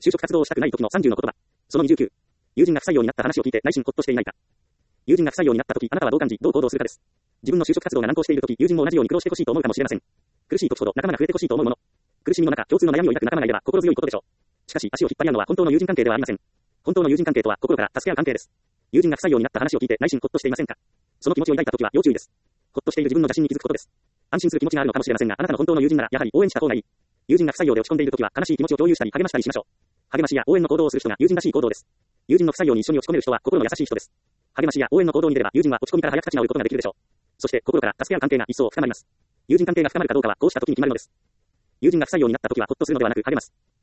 就職活動をしたくない時の30の言葉。その29。友人が不採用になった話を聞いて内心ほっとしていないか。友人が不採用になった時、あなたはどう感じ、どう行動するかです。自分の就職活動が難航している時、友人も同じように苦労してほしいと思うかもしれません。苦しい時ほど仲間が増えてほしいと思うもの。苦しみの中、共通の悩みを抱く仲間がいれば心強いことでしょう。しかし、足を引っ張り合うのは本当の友人関係ではありません。本当の友人関係とは心から助け合う関係です。友人が不採用になった話を聞いて内心ほっとしていませんか。その気持ちを抱いた時は要注意です。ほっとしている自分の邪心に気づくことです。安心する気持ちがあるのかもしれませんが、あなたの本当の友人ならやはり応援した方がいい。友人が不採用で落ち込んでいる時は悲しい気持ちを共有したり励ましたりしましょう。励ましや応援の行動をする人が友人らしい行動です。友人の不採用に一緒に落ち込める人は心の優しい人です。励ましや応援の行動に出れば友人は落ち込みから早く立ち直ることができるでしょう。そして心から助け合う関係が一層深まります。友人関係が深まるかどうかはこうした時に決まるのです。友人が不採用になった時はほっとするのではなく励ます。